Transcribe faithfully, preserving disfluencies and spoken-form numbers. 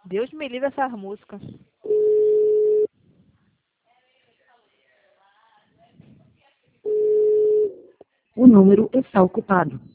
Deus me livre essas músicas. O número está ocupado.